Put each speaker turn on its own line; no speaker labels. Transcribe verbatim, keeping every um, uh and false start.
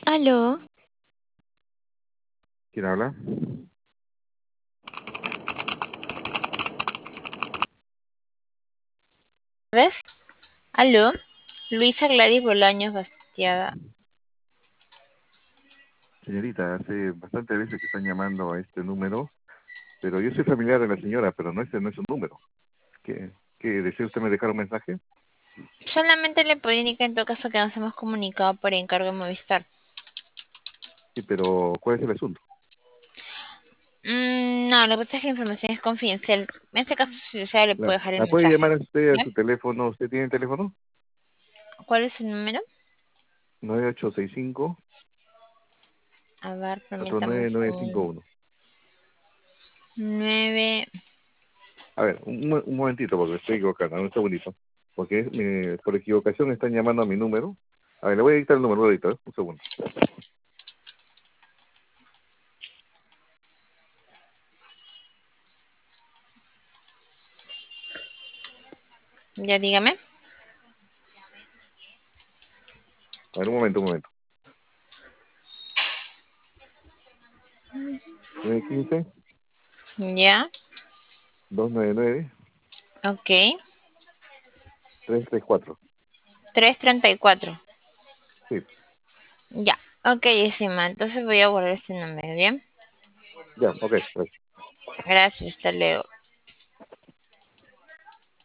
Aló,
¿Quién habla?
¿ves? Aló, Luisa Gladys Bolaños Bastiada.
Señorita, hace bastantes veces que están llamando a este número, pero yo soy familiar de la señora, pero no este no es su número. ¿Qué, qué desea usted me dejar un mensaje?
Solamente le puedo indicar en todo caso que nos hemos comunicado por encargo de Movistar.
Sí, pero ¿cuál es el asunto?
Mm, no, lo que pasa es que la información es confidencial. En este caso, si desea, le
La,
puedo dejar el
¿la puede
mensaje.
llamar a usted a
¿Ya?
su teléfono? ¿Usted tiene teléfono?
¿Cuál es su número?
nueve ocho seis cinco,
A ver,
cuatro
permítame un
nueve nueve cinco
segundo.
uno.
Nueve.
A ver, un, mo- un momentito, porque estoy equivocando, un segundito. Porque es mi- por equivocación están llamando a mi número. A ver, le voy a dictar el número ahorita, ¿eh? Un segundo.
Ya dígame.
A ver, un momento, un momento. nueve uno cinco,
Ya,
dos nueve nueve,
ok.
tres tres cuatro.
Tres treinta y cuatro.
Sí,
Ya, ok, Isima. Entonces voy a guardar este número, ¿bien?
ya, ok, gracias.
Gracias, hasta luego.